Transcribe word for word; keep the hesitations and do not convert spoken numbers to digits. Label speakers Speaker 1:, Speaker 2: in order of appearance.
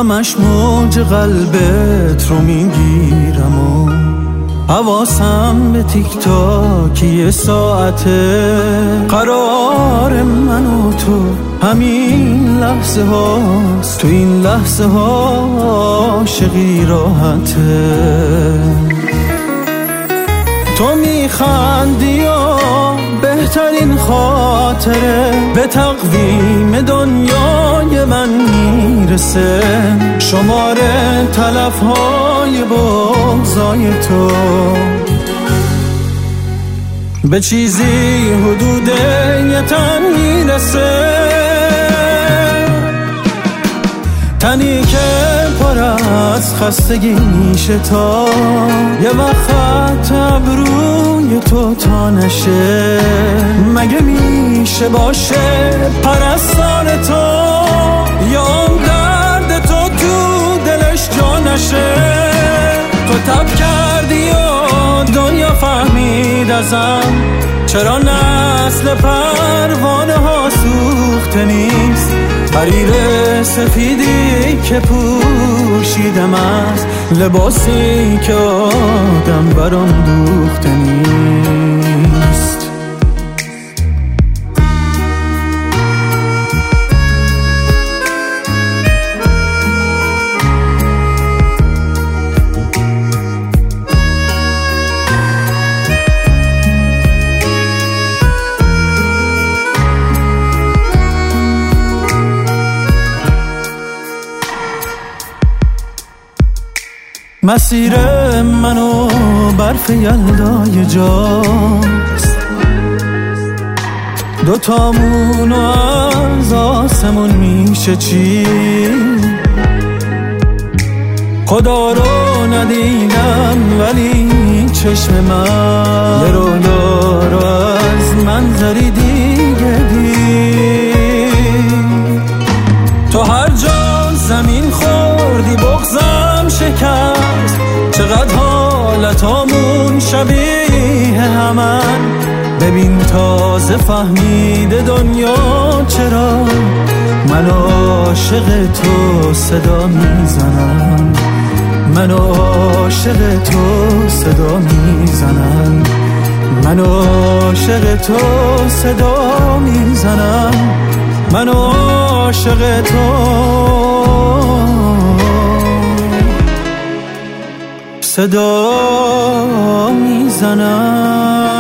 Speaker 1: همش موج قلبت رو میگیرم و حواسم به تیک تاک یه ساعته. قرار من و تو همین لحظه هاست، تو این لحظه ها عاشقی راحته. تو میخندی و بهترین خاطره به تقویم دنیای من میرسه. شماره تلفهای بغضای تو به چیزی حدود یه تن میرسه. تنی که پر از خستگی میشه تا یه وقت ابروی تو تا نشه. مگه میشه باشه پرستار تو یا اون درد تو تو دلش جا نشه. تو تب کردی و دنیا فهمید ازم چرا نسل پروانه ها سوخته نیست. حریر سفیدی که پوشیدم از لباسی که آدم برام دوخته نیست. مسیر منو برف یلدای جاست، دوتامونو از آسمون میشه چی. خدا رو ندیدم ولی چشم من یه رویا رو از منظری دیگه دید. تو هر جا زمین خوردی بغضم شکست. چقدر حالتامون شبیه همن. ببین تازه فهمیده دنیا چرا من عاشق تو صدا میزنم. من عاشق تو صدا میزنم. من عاشق تو صدا میزنم. من عاشق تو صدا میزنم.